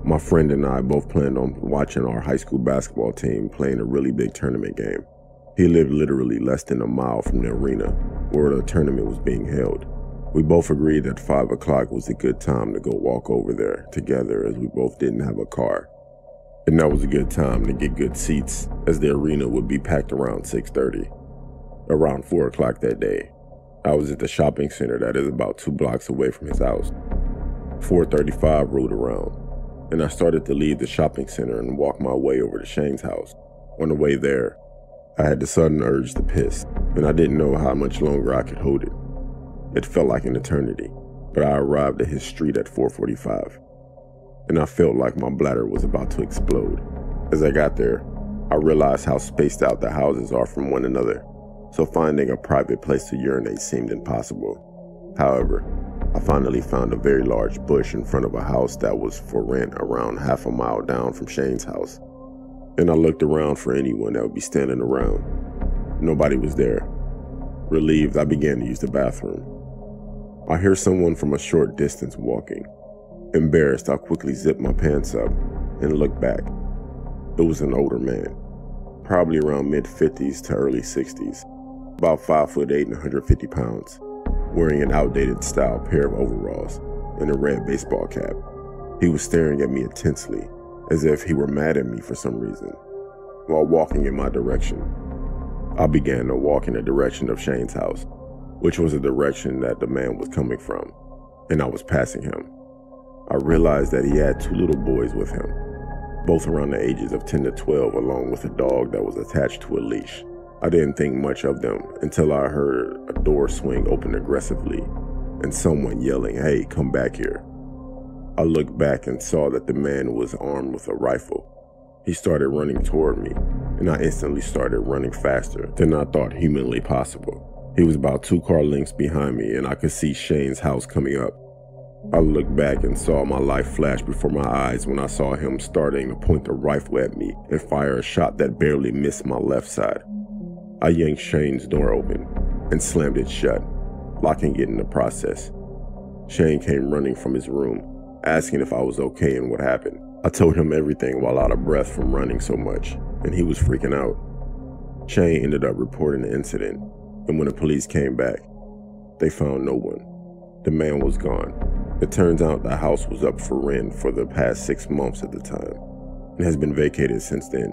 My friend and I both planned on watching our high school basketball team playing a really big tournament game. He lived literally less than a mile from the arena where the tournament was being held. We both agreed that 5 o'clock was a good time to go walk over there together, as we both didn't have a car. And that was a good time to get good seats, as the arena would be packed around 6:30. Around 4 o'clock that day, I was at the shopping center that is about 2 blocks away from his house. 4:35 rolled around, and I started to leave the shopping center and walk my way over to Shane's house. On the way there, I had the sudden urge to piss, and I didn't know how much longer I could hold it. It felt like an eternity, but I arrived at his street at 4:45, and I felt like my bladder was about to explode. As I got there, I realized how spaced out the houses are from one another, so finding a private place to urinate seemed impossible. However, I finally found a very large bush in front of a house that was for rent around half a mile down from Shane's house, and I looked around for anyone that would be standing around. Nobody was there. Relieved, I began to use the bathroom. I hear someone from a short distance walking. Embarrassed, I quickly zipped my pants up and looked back. It was an older man, probably around mid-50s to early 60s, about 5'8" and 150 pounds, wearing an outdated style pair of overalls and a red baseball cap. He was staring at me intensely, as if he were mad at me for some reason. While walking in my direction, I began to walk in the direction of Shane's house, which was the direction that the man was coming from, and I was passing him. I realized that he had 2 little boys with him, both around the ages of 10 to 12, along with a dog that was attached to a leash. I didn't think much of them until I heard a door swing open aggressively and someone yelling, "Hey, come back here." I looked back and saw that the man was armed with a rifle. He started running toward me, and I instantly started running faster than I thought humanly possible. He was about 2 car lengths behind me, and I could see Shane's house coming up. I looked back and saw my life flash before my eyes when I saw him starting to point the rifle at me and fire a shot that barely missed my left side. I yanked Shane's door open and slammed it shut, locking it in the process. Shane came running from his room, asking if I was okay and what happened. I told him everything while out of breath from running so much, and he was freaking out. Shane ended up reporting the incident, and when the police came back, they found no one. The man was gone. It turns out the house was up for rent for the past 6 months at the time, and has been vacated since then.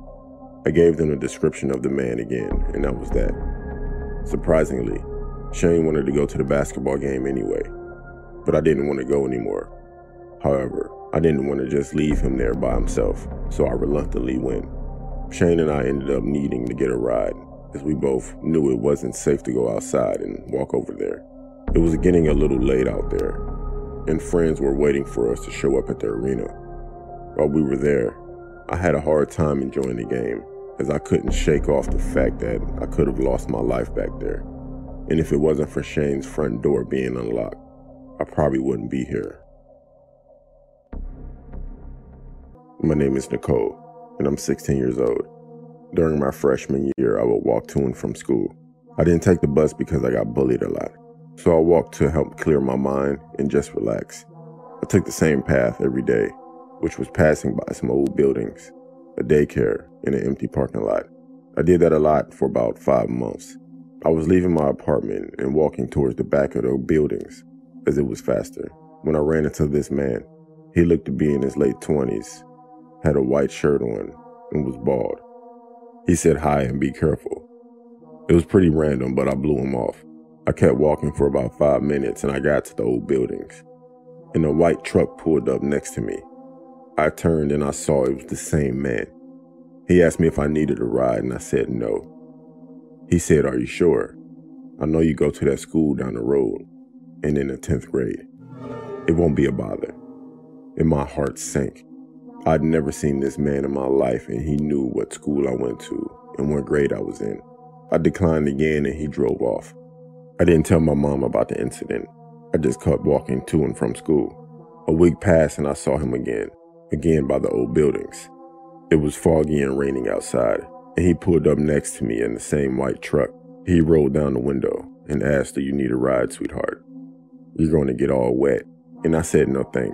I gave them a description of the man again, and that was that. Surprisingly, Shane wanted to go to the basketball game anyway, but I didn't want to go anymore. However, I didn't want to just leave him there by himself, so I reluctantly went. Shane and I ended up needing to get a ride, as we both knew it wasn't safe to go outside and walk over there. It was getting a little late out there, and friends were waiting for us to show up at the arena. While we were there, I had a hard time enjoying the game, as I couldn't shake off the fact that I could have lost my life back there. And if it wasn't for Shane's front door being unlocked, I probably wouldn't be here. My name is Nicole, and I'm 16 years old. During my freshman year, I would walk to and from school. I didn't take the bus because I got bullied a lot, so I walked to help clear my mind and just relax. I took the same path every day, which was passing by some old buildings, a daycare, and an empty parking lot. I did that a lot for about 5 months. I was leaving my apartment and walking towards the back of the buildings, as it was faster, when I ran into this man. He looked to be in his late 20s, had a white shirt on, and was bald. He said hi and be careful. It was pretty random, but I blew him off. I kept walking for about 5 minutes and I got to the old buildings, and a white truck pulled up next to me. I turned and I saw it was the same man. He asked me if I needed a ride and I said no. He said, "Are you sure? I know you go to that school down the road and in the 10th grade. It won't be a bother." And my heart sank. I'd never seen this man in my life, and he knew what school I went to and what grade I was in. I declined again and he drove off. I didn't tell my mom about the incident. I just kept walking to and from school. A week passed and I saw him again by the old buildings. It was foggy and raining outside, and he pulled up next to me in the same white truck. He rolled down the window and asked, "Do you need a ride, sweetheart? You're going to get all wet." And I said no thanks.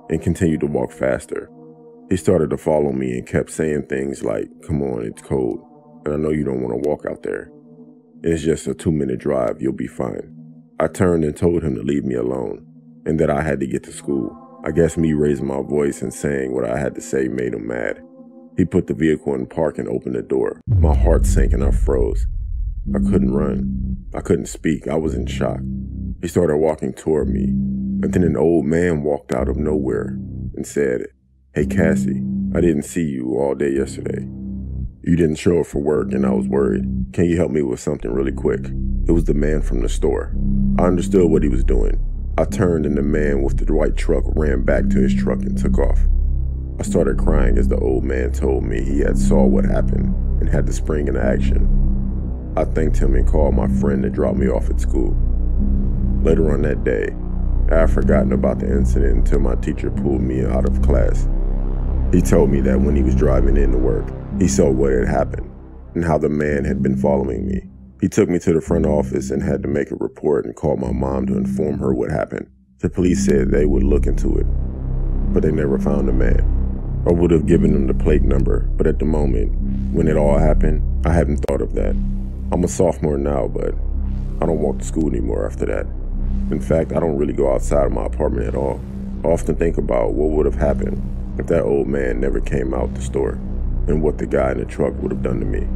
and continued to walk faster. He started to follow me and kept saying things like, "Come on, it's cold, and I know you don't want to walk out there. It's just a 2-minute drive, you'll be fine." I turned and told him to leave me alone, and that I had to get to school. I guess me raising my voice and saying what I had to say made him mad. He put the vehicle in park and opened the door. My heart sank and I froze. I couldn't run. I couldn't speak. I was in shock. He started walking toward me, and then an old man walked out of nowhere and said, "Hey Cassie, I didn't see you all day yesterday. You didn't show up for work and I was worried. Can you help me with something really quick?" It was the man from the store. I understood what he was doing. I turned and the man with the white truck ran back to his truck and took off. I started crying as the old man told me he had saw what happened and had to spring into action. I thanked him and called my friend to drop me off at school. Later on that day, I had forgotten about the incident until my teacher pulled me out of class. He told me that when he was driving into work, he saw what had happened and how the man had been following me. He took me to the front office and had to make a report and call my mom to inform her what happened. The police said they would look into it, but they never found the man. I would have given them the plate number, but at the moment, when it all happened, I hadn't thought of that. I'm a sophomore now, but I don't walk to school anymore after that. In fact, I don't really go outside of my apartment at all. I often think about what would have happened if that old man never came out the store, and what the guy in the truck would have done to me.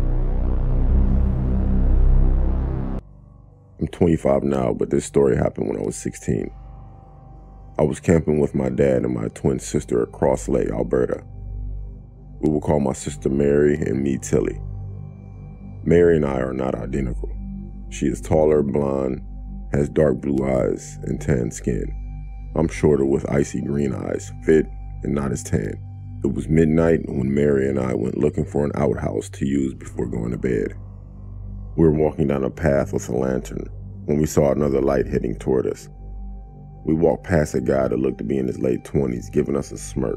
I'm 25 now, but this story happened when I was 16. I was camping with my dad and my twin sister at Cross Lake, Alberta. We will call my sister Mary and me Tilly. Mary and I are not identical. She is taller, blonde, has dark blue eyes, and tan skin. I'm shorter with icy green eyes, fit and not as tan. It was midnight when Mary and I went looking for an outhouse to use before going to bed. We were walking down a path with a lantern when we saw another light heading toward us. We walked past a guy that looked to be in his late 20s, giving us a smirk.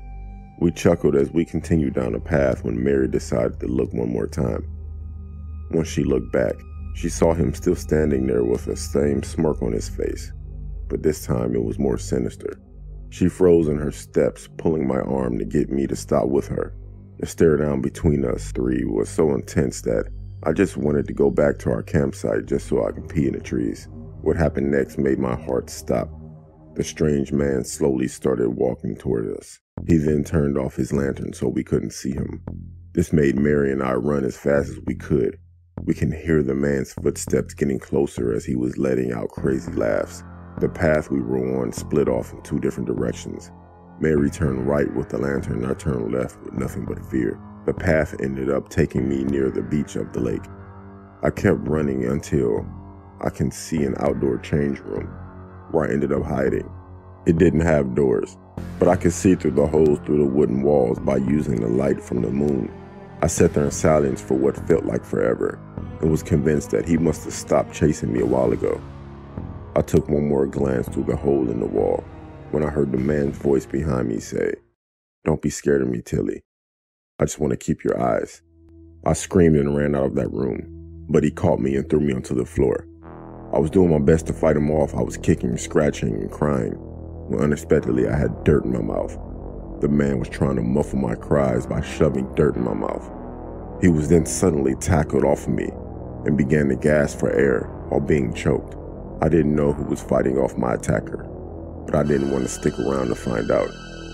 We chuckled as we continued down the path when Mary decided to look one more time. When she looked back, she saw him still standing there with the same smirk on his face, but this time it was more sinister. She froze in her steps, pulling my arm to get me to stop with her. The stare down between us three was so intense that I just wanted to go back to our campsite just so I could pee in the trees. What happened next made my heart stop. The strange man slowly started walking toward us. He then turned off his lantern so we couldn't see him. This made Mary and I run as fast as we could. We can hear the man's footsteps getting closer as he was letting out crazy laughs. The path we were on split off in two different directions. Mary turned right with the lantern and I turned left with nothing but fear. The path ended up taking me near the beach of the lake. I kept running until I can see an outdoor change room, where I ended up hiding. It didn't have doors, but I could see through the holes through the wooden walls by using the light from the moon. I sat there in silence for what felt like forever, and was convinced that he must have stopped chasing me a while ago. I took one more glance through the hole in the wall when I heard the man's voice behind me say, "Don't be scared of me, Tilly. I just want to keep your eyes." I screamed and ran out of that room, but he caught me and threw me onto the floor. I was doing my best to fight him off. I was kicking, scratching, and crying, when unexpectedly I had dirt in my mouth. The man was trying to muffle my cries by shoving dirt in my mouth. He was then suddenly tackled off of me and began to gasp for air while being choked. I didn't know who was fighting off my attacker, but I didn't want to stick around to find out.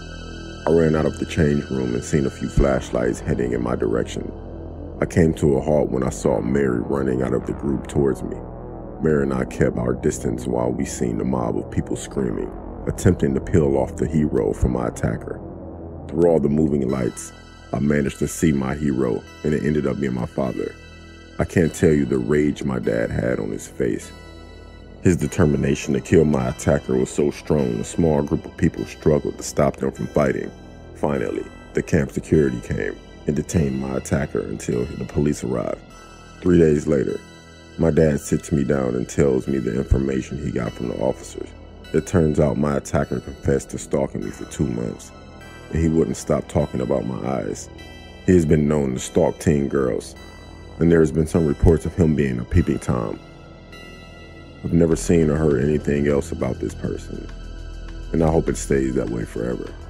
I ran out of the change room and seen a few flashlights heading in my direction. I came to a halt when I saw Mary running out of the group towards me. Mary and I kept our distance while we seen the mob of people screaming, attempting to peel off the hero from my attacker. Through all the moving lights, I managed to see my hero, and it ended up being my father. I can't tell you the rage my dad had on his face. His determination to kill my attacker was so strong, a small group of people struggled to stop them from fighting. Finally, the camp security came and detained my attacker until the police arrived. 3 days later, my dad sits me down and tells me the information he got from the officers. It turns out my attacker confessed to stalking me for 2 months, and he wouldn't stop talking about my eyes. He has been known to stalk teen girls, and there has been some reports of him being a peeping Tom. I've never seen or heard anything else about this person, and I hope it stays that way forever.